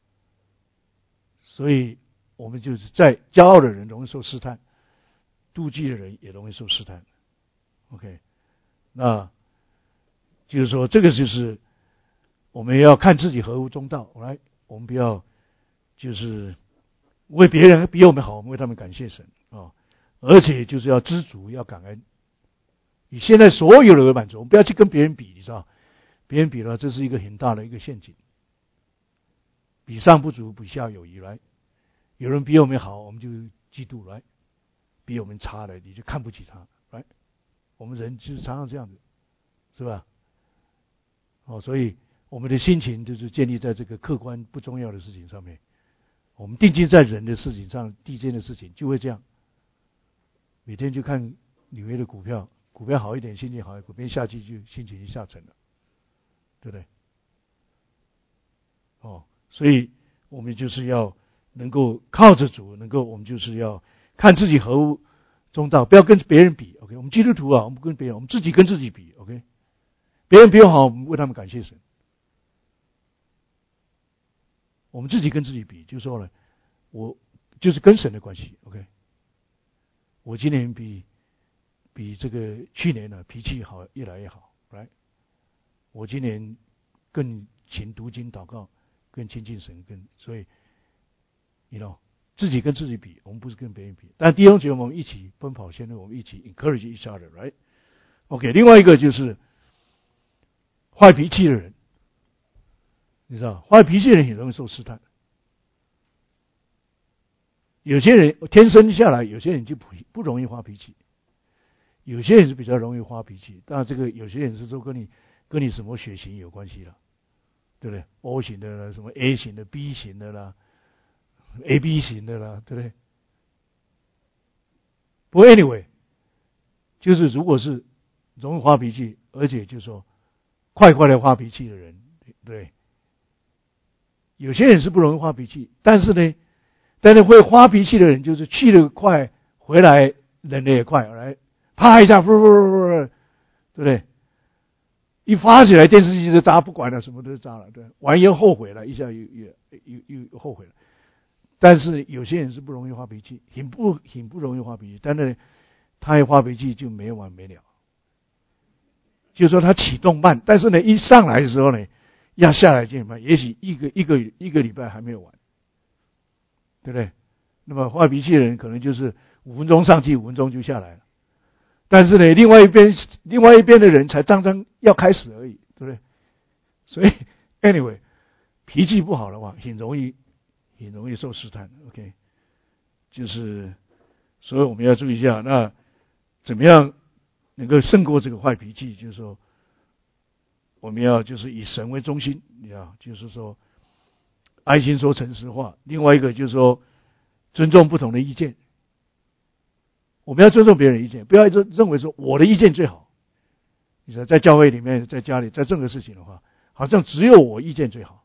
所以我们就是在骄傲的人容易受试探，妒忌的人也容易受试探。OK， 那就是说，这个就是我们要看自己合乎中道。来，我们不要就是为别人比我们好，我们为他们感谢神啊，而且就是要知足，要感恩。你现在所有的为满足，我们不要去跟别人比，你知道，别人比了，这是一个很大的一个陷阱。比上不足，比下有余。来，有人比我们好，我们就嫉妒；来，比我们差的，你就看不起他。来，我们人就是常常这样子，是吧？所以我们的心情就是建立在这个客观不重要的事情上面。我们定睛在人的事情上，地间的事情就会这样。每天就看纽约的股票。股票好一点，心情好；股票下去就心情就下沉了，对不对？所以我们就是要能够靠着主，我们就是要看自己合乎中道，不要跟别人比。OK， 我们基督徒啊，我们不跟别人，我们自己跟自己比。OK， 别人比我好，我们为他们感谢神。我们自己跟自己比，就说了，我就是跟神的关系。OK， 我今年比这个去年呢脾气好，越来越好。来，我今年更勤读经祷告，更亲近神，所以自己跟自己比，我们不是跟别人比。但弟兄姐妹，我们一起奔跑前路，我们一起 encourage each other， right？ OK， 另外一个就是坏脾气的人，你知道，坏脾气的人很容易受试探。有些人天生下来，有些人就不容易发脾气。有些人是比较容易发脾气，当然这个有些人是说跟你什么血型有关系了，对不对 ？O 型的啦，什么 A 型的、B 型的啦、AB 型的啦，对不对？不过 anyway， 就是如果是容易发脾气，而且就是说快的发脾气的人，对，有些人是不容易发脾气，但是会发脾气的人，就是去得快，回来忍得也快，来。啪一下，对不对？一发起来，电视机就砸，不管了，什么都砸了，对，完又后悔了，一下又后悔了。但是有些人是不容易发脾气，很不容易发脾气，但是他一发脾气就没完没了。就是说他启动慢，但是呢，一上来的时候呢，要下来就很慢，也许一个礼拜还没有完，对不对？那么发脾气的人可能就是5分钟上去，5分钟就下来了。但是呢，另外一边的人才刚刚要开始而已，对不对？所以 anyway， 脾气不好的话，很容易受试探。OK， 就是所以我们要注意一下，那怎么样能够胜过这个坏脾气？就是说，我们要就是以神为中心，就是说爱心说诚实话。另外一个就是说尊重不同的意见。我们要尊重别人的意见，不要认为说我的意见最好。你说在教会里面，在家里，在任何事情的话，好像只有我意见最好。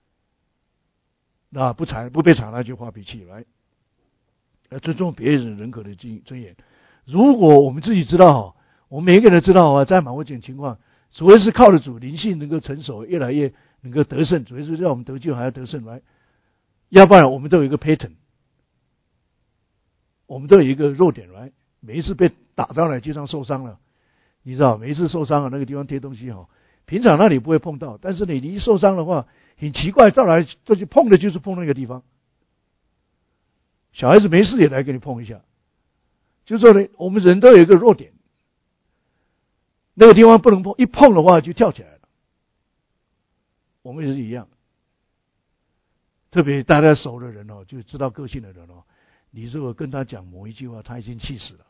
那不被采纳就发脾气来。要尊重别人人格的尊严。如果我们自己知道，我们每一个人知道在某种情况，除非是靠着主灵性能够成熟，越来越能够得胜，除非是让我们得救还要得胜来，要不然我们都有一个 pattern。我们都有一个弱点来，每一次被打到了就像受伤了，你知道，每一次受伤了那个地方贴东西平常那里不会碰到，但是你一受伤的话，很奇怪，照来就去碰的就是碰那个地方。小孩子没事也来给你碰一下，就是说呢，我们人都有一个弱点，那个地方不能碰，一碰的话就跳起来了。我们也是一样，特别大家熟的人就知道个性的人你如果跟他讲某一句话，他已经气死了，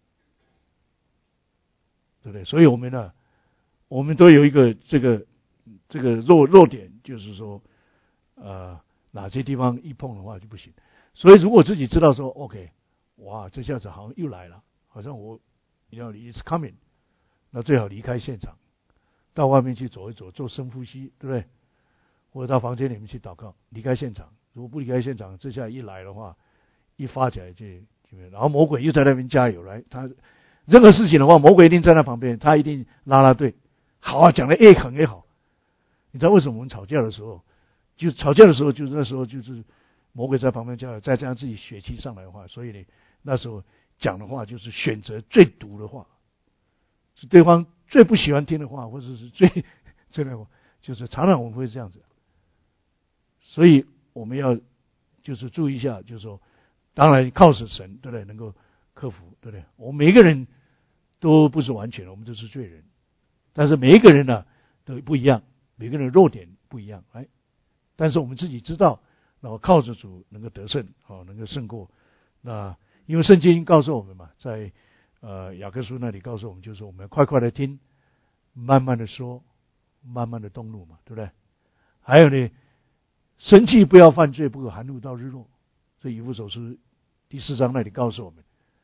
对不对？所以我们都有一个这个弱点，就是说哪些地方一碰的话就不行。所以如果自己知道说 OK， 哇，这下子好像又来了，好像it's coming， 那最好离开现场，到外面去走一走，做深呼吸，对不对？ 或者到房间里面去祷告，离开现场。如果不离开现场，这下一来的话，一发起来就然后魔鬼又在那边加油来，他任何事情的话，魔鬼一定在那旁边，他一定拉队。好啊，讲的越狠越好。你知道为什么我们吵架的时候，就是那时候就是魔鬼在旁边加油，再加上自己血气上来的话，所以呢，那时候讲的话就是选择最毒的话，是对方最不喜欢听的话，或者是最那个，就是常常我们会这样子。所以我们要就是注意一下，就是说，当然靠着神，对不对？能够克服，对不对？我们每一个人都不是完全的，我们都是罪人，但是每一个人呢都不一样，每个人的弱点不一样，但是我们自己知道，然后靠着主能够得胜，能够胜过。那因为圣经告诉我们嘛，在雅各书那里告诉我们，就是我们快快的听，慢慢的说，慢慢的动怒嘛，对不对？还有呢，生气不要犯罪，不可含怒到日落。这以弗所书第4章那里告诉我们，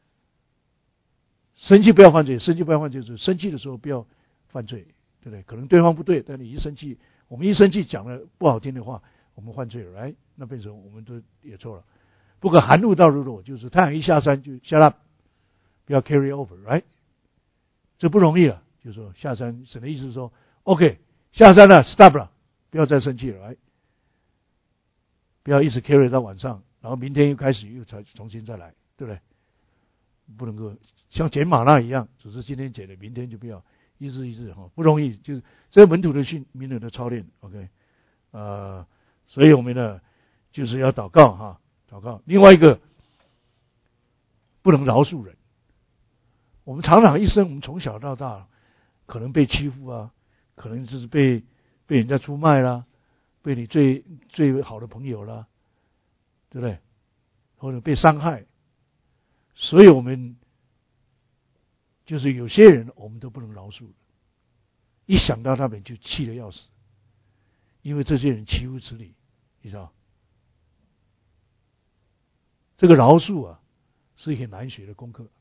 生气不要犯罪，生气不要犯罪，就是生气的时候不要犯罪，对不对？可能对方不对，但你一生气，我们一生气讲了不好听的话，我们犯罪了，那变成我们都也错了。不可含怒到日落，就是太阳一下山就 shut up， 不要 carry over， 这不容易了。就是说下山，神的意思是说 ，OK， 下山了 ，stop 了，不要再生气了，不要一直 carry 到晚上，然后明天又开始又才重新再来，对不对？不能够像捡玛纳一样，只是今天捡了，明天就不要，一日不容易。就是这是门徒的训，名人的操练 ，OK， 所以我们呢就是要祷告祷告。另外一个不能饶恕人。我们常常一生，我们从小到大可能被欺负啊，可能就是被人家出卖啦，被你最好的朋友啦，对不对？或者被伤害，所以我们就是有些人我们都不能饶恕，一想到他们就气得要死，因为这些人欺负此理，你知道？这个饶恕啊，是一个难学的功课。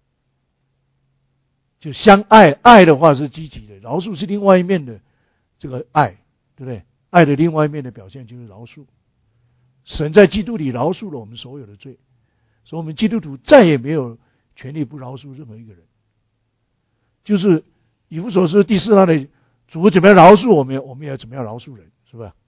就相爱，爱的话是积极的，饶恕是另外一面的这个爱，对不对？爱的另外一面的表现就是饶恕。神在基督里饶恕了我们所有的罪，所以我们基督徒再也没有权利不饶恕任何一个人。就是以弗所书第4章的主怎么样饶恕我们，我们也怎么样饶恕人，是吧？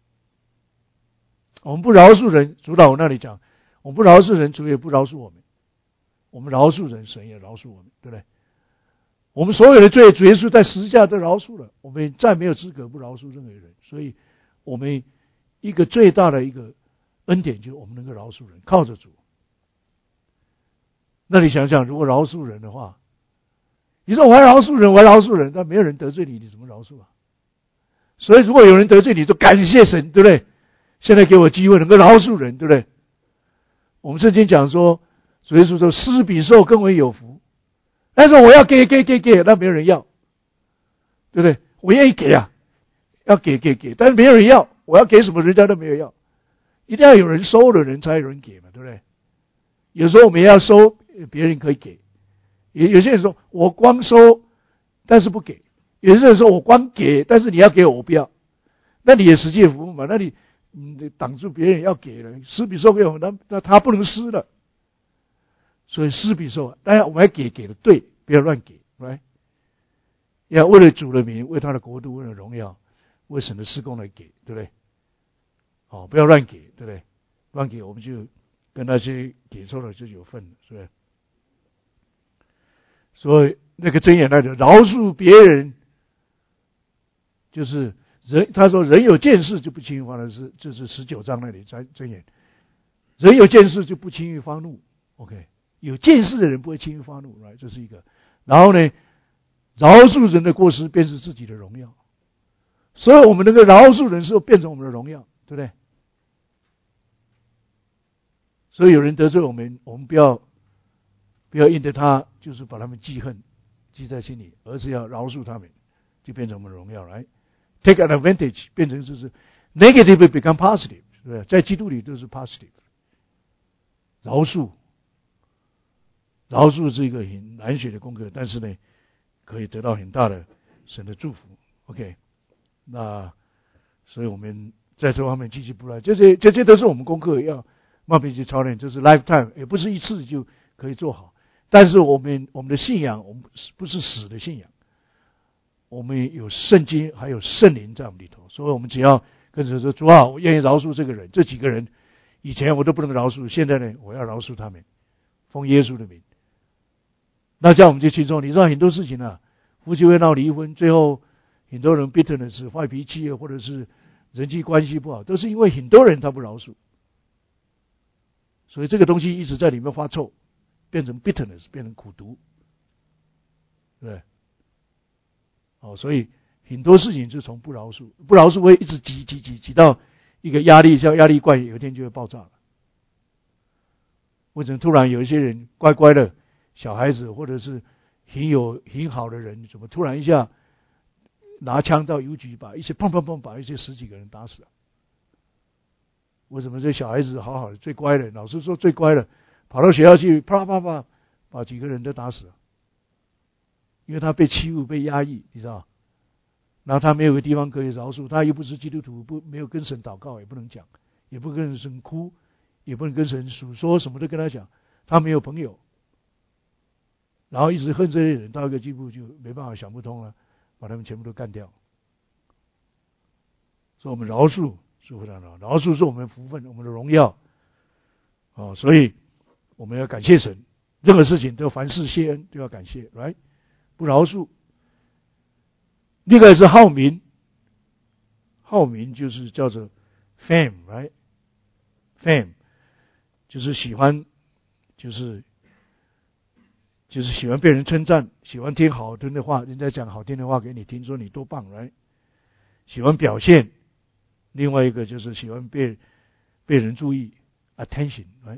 我们不饶恕人，主导我那里讲，我们不饶恕人，主也不饶恕我们。我们饶恕人，神也饶恕我们，对不对？我们所有的罪，主耶稣在十字架都饶恕了，我们再没有资格不饶恕任何人。所以，我们一个最大的一个恩典就是我们能够饶恕人，靠着主。那你想想，如果饶恕人的话，你说我要饶恕人，但没有人得罪你，你怎么饶恕啊？所以，如果有人得罪你，就感谢神，对不对？现在给我机会能够饶恕人，对不对？我们圣经讲说，主耶稣说，施比受更为有福。但是我要给，那没有人要，对不对？我愿意给啊，要给，但是没有人要，我要给什么人家都没有要，一定要有人收的人才有人给嘛，对不对？有时候我们也要收，别人可以给，有些人说我光收，但是不给；有些人说我光给，但是你要给我不要，那你也实际服务嘛？那你挡住别人要给了，施比受给我们，那他不能施了。所以施比受，当然我们要给的对，不要乱给，来，要为了主的名，为他的国度，为了荣耀，为神的事工来给，对不对？不要乱给，对不对？乱给我们就跟那些给错了就有份了，是不是？所以那个箴言来的饶恕别人，就是人，他说人有见识就不轻易发怒，就是19章那里箴言，人有见识就不轻易发怒 ，OK。有见识的人不会轻易发怒，这是一个。然后呢，饶恕人的过失便是自己的荣耀。所以我们能够饶恕人，是变成我们的荣耀，对不对？所以有人得罪我们，我们不要因着他就是把他们记恨记在心里，而是要饶恕他们，就变成我们的荣耀来。Take an advantage 变成就是 negative become positive， 是不是？在基督里都是 positive。饶恕是一个很难学的功课，但是呢，可以得到很大的神的祝福。OK， 那所以我们在这方面积极不来，这些都是我们功课要慢慢去操练，这是 lifetime， 也不是一次就可以做好。但是我们的信仰，我们不是死的信仰，我们有圣经，还有圣灵在我们里头，所以我们只要跟着说，主啊，我愿意饶恕这个人，这几个人以前我都不能饶恕，现在呢，我要饶恕他们，奉耶稣的名。那这样我们就轻松。你知道很多事情啊，夫妻会闹离婚，最后很多人 bitterness 坏脾气，或者是人际关系不好，都是因为很多人他不饶恕，所以这个东西一直在里面发臭，变成 bitterness， 变成苦毒，对。所以很多事情就从不饶恕会一直挤到一个压力，像压力罐，有一天就会爆炸了。为什么突然有一些人乖乖的小孩子，或者是很好的人，怎么突然一下拿枪到邮局，把一些砰把一些10几个人打死了？为什么这小孩子好好的最乖的，老师说最乖的，跑到学校去啪把几个人都打死了？因为他被欺负被压抑，你知道，然后他没有个地方可以饶恕，他又不是基督徒，没有跟神祷告，也不能讲，也不跟神哭，也不能跟神诉说，什么都跟他讲，他没有朋友，然后一直恨这些人，到一个地步就没办法，想不通了，把他们全部都干掉。所以我们饶恕是非常好，饶恕是我们福分，我们的荣耀。所以我们要感谢神，任何事情都凡事谢恩，都要感谢 ，right？ 不饶恕。另外是好名，好名就是叫做 fame，right？ fame 就是喜欢，就是喜欢被人称赞，喜欢听好听的话，人家讲好听的话给你听，说你多棒 ，right？ 喜欢表现。另外一个就是喜欢被人注意 ，attention，right？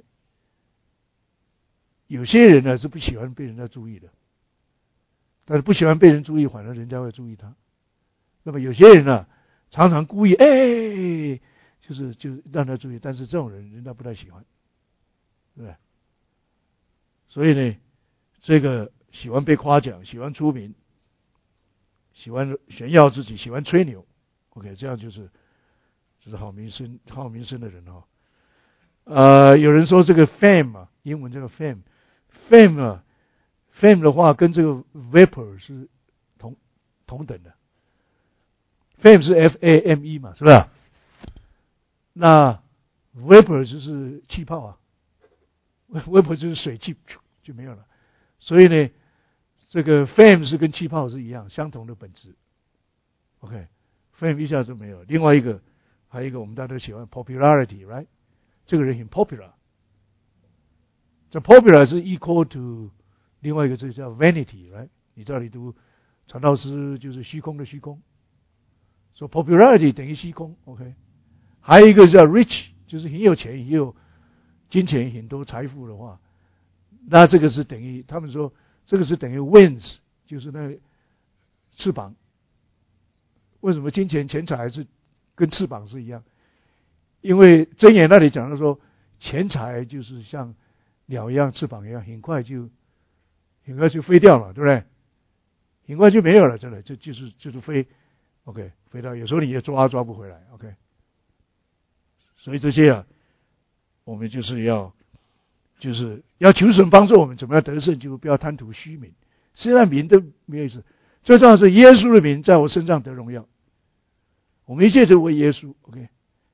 有些人呢是不喜欢被人家注意的。但是不喜欢被人注意，反而人家会注意他。那么有些人呢，常常故意就是让他注意，但是这种人家不太喜欢，对不对？所以呢，这个喜欢被夸奖，喜欢出名，喜欢炫耀自己，喜欢吹牛 ，OK， 这样就是好名声的人有人说这个 fame 啊，英文这个 fame 啊。fame 的话跟这个 vapor 是同等的。fame 是 FAME 嘛，是不是？那 vapor 就是气泡啊 ，vapor 就是水汽就没有了。所以呢，这个 fame 是跟气泡是一样，相同的本质。OK，fame 一下就没有。另外一个还有一个我们大家都喜欢 popularity，right？ 这个人很 popular， 这 popular 是 equal to。另外一个这叫 vanity，right？ 你这里读传道诗就是虚空的虚空，所以 popularity 等于虚空 ，OK。还有一个叫 rich， 就是很有钱，很有金钱，很多财富的话，那这个是等于他们说这个是等于 wings， 就是那翅膀。为什么金钱钱财是跟翅膀是一样？因为箴言那里讲的说，钱财就是像鸟一样，翅膀一样，很快就飞掉了，对不对？很快就没有了，真的，就是飞 ，OK， 飞到有时候你也抓不回来 ，OK。所以这些啊，我们就是要求神帮助我们，怎么样得胜，就不要贪图虚名。现在名都没有意思，最重要是耶稣的名在我身上得荣耀。我们一切都为耶稣 ，OK，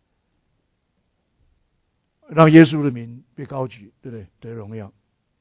让耶稣的名被高举，对不对？得荣耀。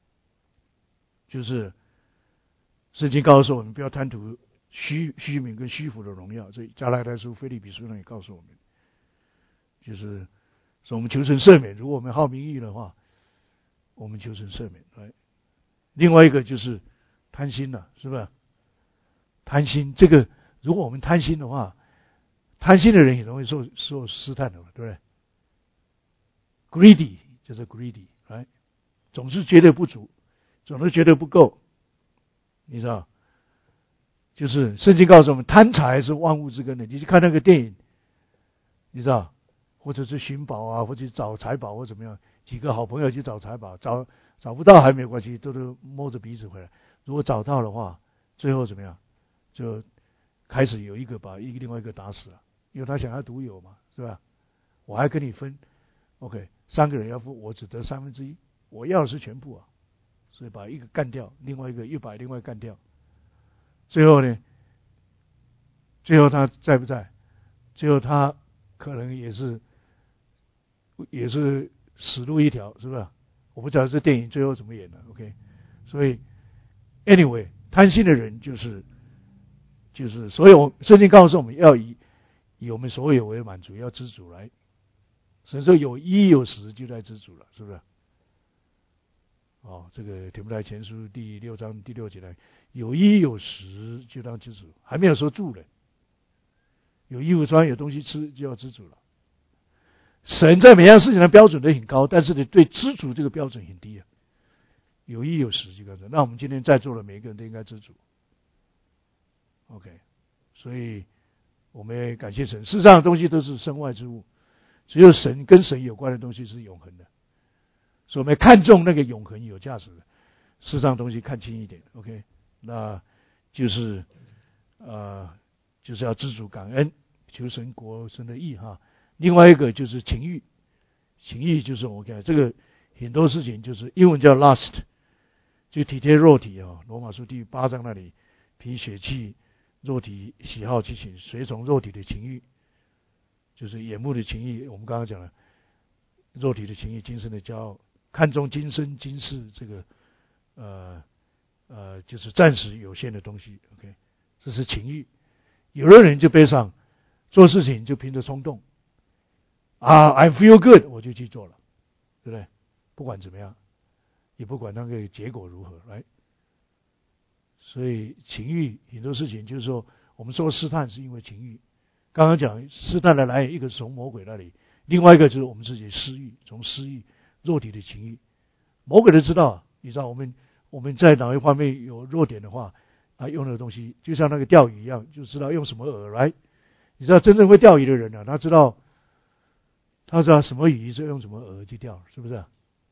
就是圣经告诉我们不要贪图虚名跟虚浮的荣耀，所以加拉太书、腓立比书那也告诉我们，就是说我们求神赦免。如果我们好名誉的话，我们求神赦免。另外一个就是贪心了，是不是？贪心这个，如果我们贪心的话，贪心的人也容易受试探的，对不对 ？Greedy 就是 greedy， 总是觉得不足。总是觉得不够，你知道？就是圣经告诉我们，贪财是万物之根的。你去看那个电影，你知道，或者是寻宝啊，或者找财宝或怎么样，几个好朋友去找财宝，找不到还没有关系，都摸着鼻子回来。如果找到的话，最后怎么样？就开始有一个把另外一个打死了。 因为他想要独有嘛，是吧？我还跟你分 ，OK， 3个人要付，我只得1/3，我要的是全部啊，所以把一个干掉，另外一个又把另外干掉，最后呢，最后他在不在？最后他可能也是死路一条，是不是？我不知道这电影最后怎么演的 ，OK， 所以 anyway， 贪心的人就是，所以圣经告诉我们要以我们所有为满足，要知足来。神说有一有十就在知足了，是不是？哦，这个提摩太前书第6章第6节来，有一有十就当知足，还没有说住人，有衣服穿有东西吃就要知足了。神在每样事情的标准都很高，但是呢，对知足这个标准很低啊。有一有十就告诉，那我们今天在座的每一个人都应该知足。OK， 所以我们也感谢神，世上的东西都是身外之物，只有神跟神有关的东西是永恒的，所以我们看重那个永恒有价值的，世上的东西看轻一点。OK， 那就是就是要知足感恩，求神国神的义哈。另外一个就是情欲，情欲就是我看这个很多事情就是英文叫 lust， 就体贴肉体啊，罗马书第8章那里，凭血气肉体喜好去行，随从肉体的情欲，就是眼目的情欲。我们刚刚讲了，肉体的情欲，今生的骄傲，看重今生今世这个就是暂时有限的东西。OK， 这是情欲。有的人就悲伤，做事情就凭着冲动。I feel good， 我就去做了，对不对？不管怎么样，也不管那个结果如何，来。所以情欲很多事情就是说，我们说试探是因为情欲。刚刚讲试探的来源，一个是从魔鬼那里，另外一个就是我们自己私欲，从私欲、肉体的情欲。魔鬼都知道，你知道我们在哪一方面有弱点的话，用的东西就像那个钓鱼一样，就知道用什么饵来。你知道真正会钓鱼的人他知道什么鱼就用什么饵去钓，是不是？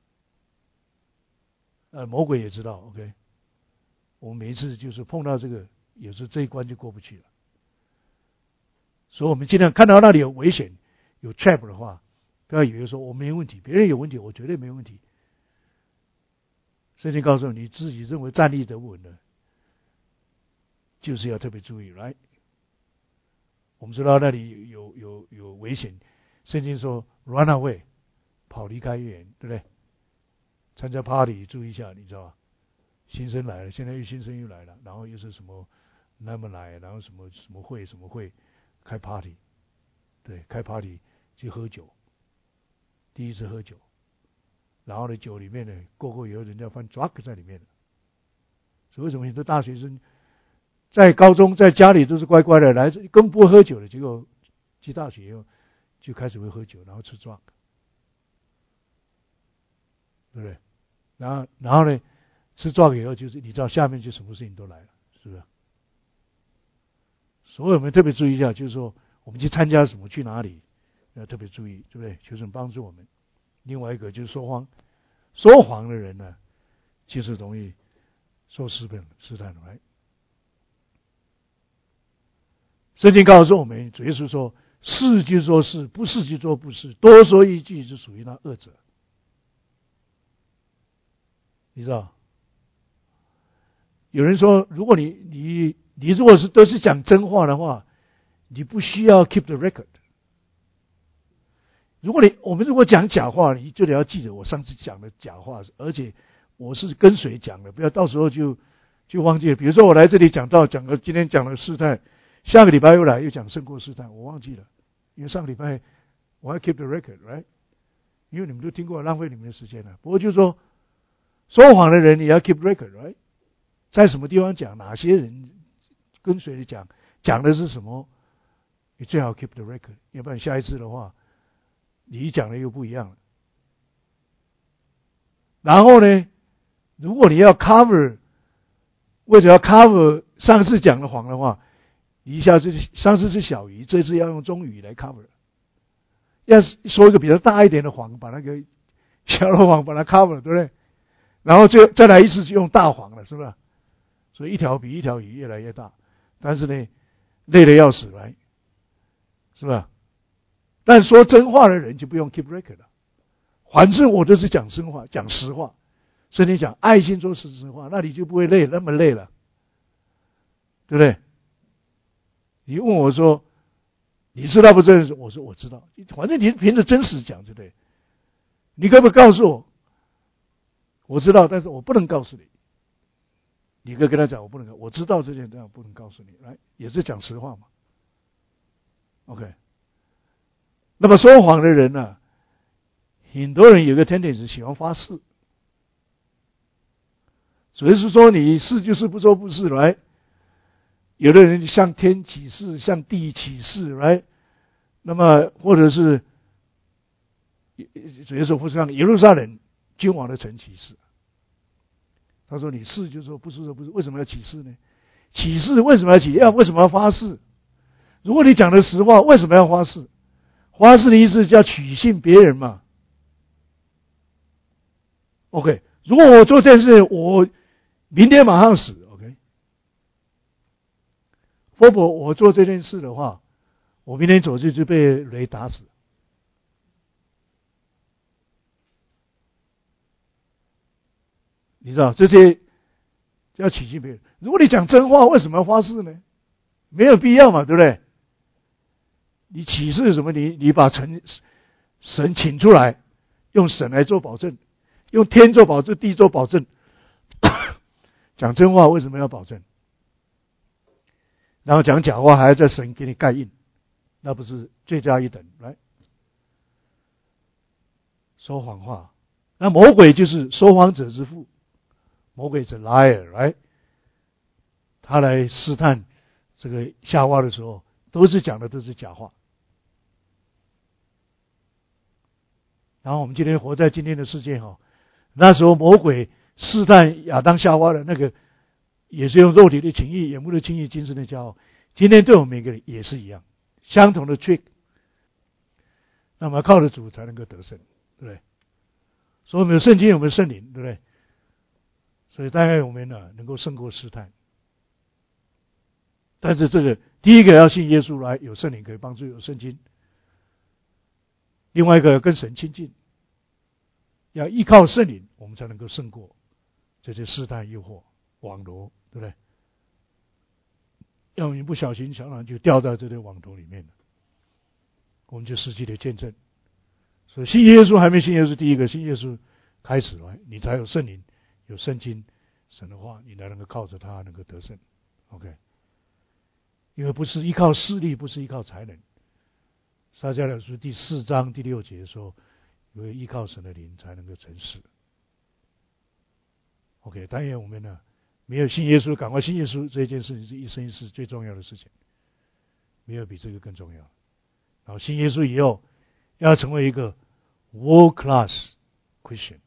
魔鬼也知道 ，OK。我们每一次就是碰到这个，有时这一关就过不去了。所以我们尽量看到那里有危险、有 trap 的话，不要以为说我没问题，别人有问题，我绝对没问题。圣经告诉你，自己认为站立得稳的，就是要特别注意 ，right？ 我们知道那里有危险，圣经说 run away， 跑离开园，对不对？参加 party 注意一下，你知道吧？新生来了，现在新生又来了，然后又是什么那么来，然后什么会开 party， 对，开 party 去喝酒，第一次喝酒，然后呢酒里面呢过以后人家放 drug 在里面，所以为什么很多大学生在高中在家里都是乖乖的来，更不会喝酒的，结果去大学以后就开始会喝酒，然后吃 drug， 对不对？然后呢吃 drug 以后，就是你知道下面就什么事情都来了，是不是？所以我们特别注意一下，就是说我们去参加什么去哪里要特别注意，对不对？求神帮助我们。另外一个就是说谎的人呢，其实容易受试探来。圣经告诉我们，主耶稣说：“是就说是，不是就说不是，多说一句就属于那恶者。”你知道？有人说，如果你如果是都是讲真话的话，你不需要 keep the record。我们如果讲假话，你就得要记得我上次讲的假话，而且我是跟谁讲的，不要到时候就忘记了。比如说我来这里讲了今天讲了试探，下个礼拜又来又讲胜过试探，我忘记了，因为上个礼拜我还 keep the record，right？ 因为你们都听过，浪费你们的时间了。不过就是说说谎的人你要 keep record，right？ 在什么地方讲，哪些人跟谁讲的是什么，你最好 keep the record， 要不然下一次的话你讲的又不一样了。然后呢，如果你要 cover， 为了要 cover 上次讲的谎的话，你一下子上次是小鱼，这次要用中鱼来 cover， 要说一个比较大一点的谎，把那个小的谎把它 cover， 对不对？然后再来一次就用大谎了，是不是？所以一条比一条鱼越来越大，但是呢累得要死来。 是吧？但说真话的人就不用 keep record 了，反正我都是讲真话，讲实话。所以你讲爱心说实话，那你就不会那么累了，对不对？你问我说你知道不知道？我说我知道，反正你凭着真实讲，对不对？你可不可以告诉我？我知道，但是我不能告诉你。你可以跟他讲，我不能，我知道这件事，但我不能告诉你，来，也是讲实话嘛。OK。那么说谎的人呢，很多人有个 tendency 喜欢发誓，所以是说你是就是，不说不是，来。有的人向天起誓，向地起誓，来。那么或者是主耶稣不是向耶路撒冷君王的城起誓，他说你是就说不是，说不是，为什么要起誓呢？起誓为什么要起？为什么要发誓？如果你讲的实话，为什么要发誓？发誓的意思叫取信别人嘛。OK， 如果我做这件事，我明天马上死 ，OK。如果我做这件事的话，我明天走就被雷打死。你知道这些要取信别人。如果你讲真话，为什么要发誓呢？没有必要嘛，对不对？你起誓什么？你把神请出来，用神来做保证，用天做保证，地做保证。讲真话为什么要保证？然后讲假话还要在神给你盖印，那不是罪加一等？来，说谎话，那魔鬼就是说谎者之父，魔鬼是 liar， 来，他来试探这个夏娃的时候，都是讲的都是假话。然后我们今天活在今天的世界那时候魔鬼试探亚当夏娃的那个，也是用肉体的情欲、眼目的情欲、精神的骄傲。今天对我们每个人也是一样，相同的 trick。那么靠着主才能够得胜，对不对？所以我们有圣经，有没有圣灵，对不对？所以大概我们能够胜过试探。但是这个第一个要信耶稣，来有圣灵可以帮助，有圣经。另外一个跟神亲近，要依靠圣灵，我们才能够胜过这些试探、诱惑、网罗，对不对？要不你不小心，小狼就掉到这些网头里面了，我们就失去了见证。所以信耶稣还没信耶稣，第一个信耶稣开始了，你才有圣灵，有圣经，神的话，你才能够靠着他能够得胜。OK， 因为不是依靠势力，不是依靠才能。撒迦利亚书第4章第6节说，因为依靠神的灵才能够成事。OK， 当然我们没有信耶稣，赶快信耶稣，这件事情是一生一世最重要的事情，没有比这个更重要。然后信耶稣以后，要成为一个 world class Christian，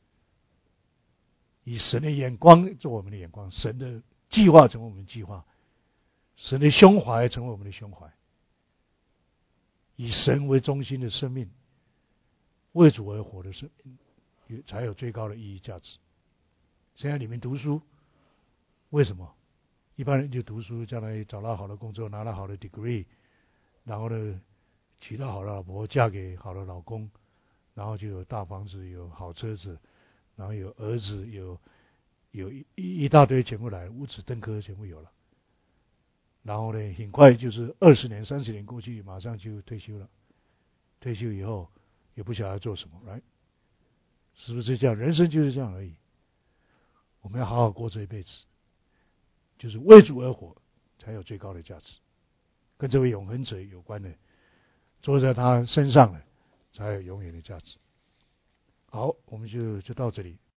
以神的眼光做我们的眼光，神的计划成为我们的计划，神的胸怀成为我们的胸怀，以神为中心的生命，为主而活的生命，才有最高的意义价值。现在你们读书，为什么？一般人就读书，将来找到好的工作，拿到好的 degree， 然后娶到好的老婆，嫁给好的老公，然后就有大房子，有好车子，然后有儿子，有一大堆全部来，五子登科全部有了。然后很快就是20年、30年过去，马上就退休了。退休以后也不晓得做什么，来，是不是这样？人生就是这样而已。我们要好好过这一辈子，就是为主而活，才有最高的价值，跟这位永恒者有关的，坐在他身上的，才有永远的价值。好，我们就到这里。